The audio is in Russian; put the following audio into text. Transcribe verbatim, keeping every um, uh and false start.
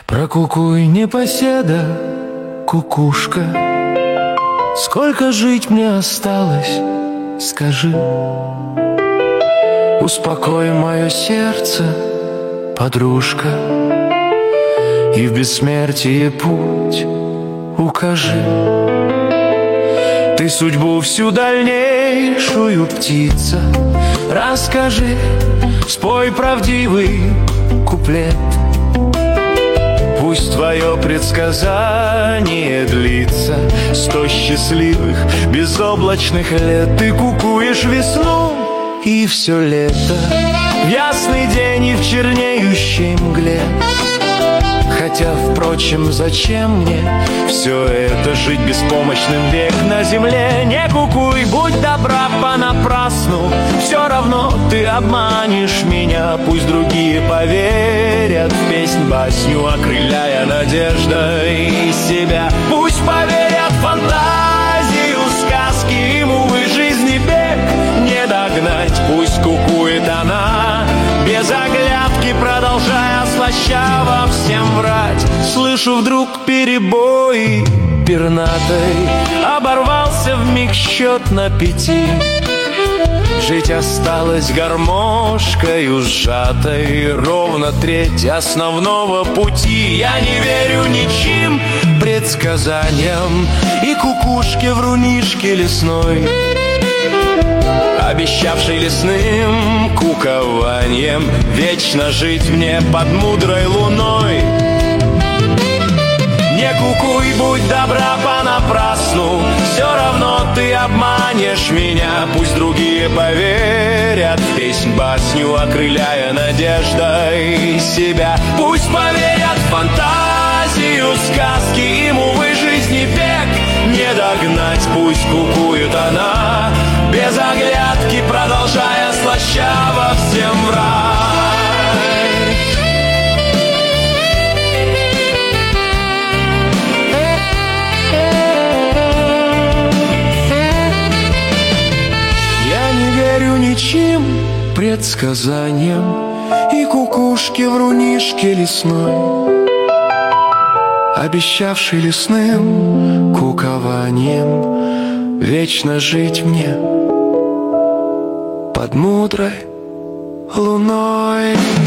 Прокукуй, непоседа, кукушка, сколько жить мне осталось, скажи. Успокой мое сердце, подружка, и в бессмертие путь укажи. Ты судьбу всю дальнейшую, птица, расскажи, спой правдивый куплет. Пусть твое предсказание длится сто счастливых безоблачных лет. Ты кукуешь весну и все лето, в ясный день и в чернеющей мгле. Хотя, впрочем, зачем мне все это, жить беспомощным век на земле? Не кукуй, будь добра понапрасну, все равно ты обманешь меня. Пусть другие поверят в песнь басню, окрыляя надеждой себя. Пусть поверят в фантазию сказки, им, увы, жизни бег не догнать. Пусть кукует она без оглядки, продолжая слащаво всем врать. Слышу вдруг перебои пернатой, оборвался вмиг счет на пяти. Жить осталось гармошкою сжатой, ровно треть основного пути. Я не верю ничьим предсказаниям и кукушке врунишке лесной, обещавший лесным кукованием вечно жить мне под мудрой луной. Не кукуй, будь добра понапрасну, все равно ты обманешь меня. Пусть другие поверят в песнь басню, окрыляя надеждой себя. Пусть поверят в фантазию сказки, им, увы, жизни бег не догнать. Пусть кукует она без оглядки, продолжая слащаво всем врать. Я не верю ничьим предсказаниям и кукушке врунишке лесной, обещавший лесным кукованием вечно жить мне под мудрой луной.